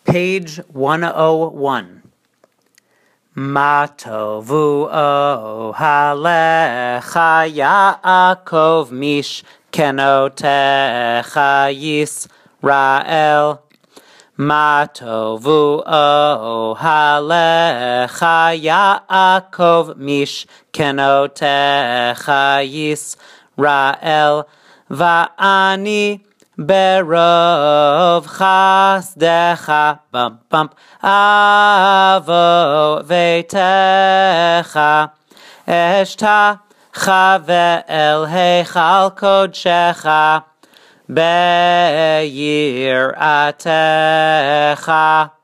Page 101. Ma tovu ohalecha Yaakov mishkenotecha Yisrael. Ma tovu ohalecha Yaakov mishkenotecha Yisrael. Va'ani berov chasdecha avo vetecha eshtacha ve'el heichal kodshecha be'yiratecha.